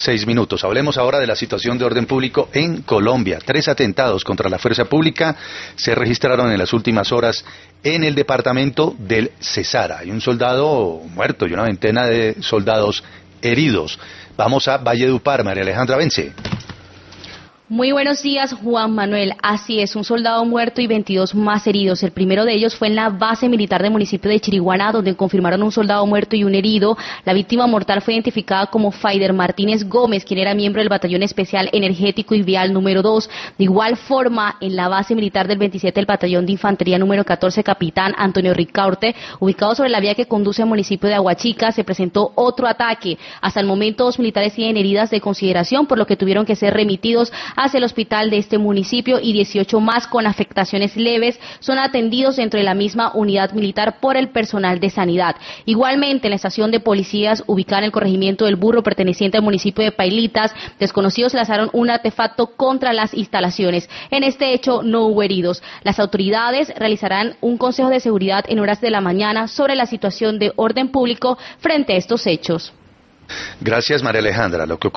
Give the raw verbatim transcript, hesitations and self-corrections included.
Seis minutos. Hablemos ahora de la situación de orden público en Colombia. Tres atentados contra la fuerza pública se registraron en las últimas horas en el departamento del Cesar. Hay un soldado muerto y una veintena de soldados heridos. Vamos a Valledupar. María Alejandra Vence. Muy buenos días, Juan Manuel. Así es, un soldado muerto y veintidós más heridos. El primero de ellos fue en la base militar del municipio de Chiriguaná, donde confirmaron un soldado muerto y un herido. La víctima mortal fue identificada como Faider Martínez Gómez, quien era miembro del Batallón Especial Energético y Vial número dos. De igual forma, en la base militar del veintisiete del Batallón de Infantería número catorce, capitán Antonio Ricaurte, ubicado sobre la vía que conduce al municipio de Aguachica, se presentó otro ataque. Hasta el momento, dos militares tienen heridas de consideración, por lo que tuvieron que ser remitidos hacia el hospital de este municipio, y dieciocho más con afectaciones leves son atendidos dentro de la misma unidad militar por el personal de sanidad. Igualmente, en la estación de policías ubicada en el corregimiento del Burro, perteneciente al municipio de Pailitas, desconocidos lanzaron un artefacto contra las instalaciones. En este hecho no hubo heridos. Las autoridades realizarán un consejo de seguridad en horas de la mañana sobre la situación de orden público frente a estos hechos. Gracias, María Alejandra. Lo que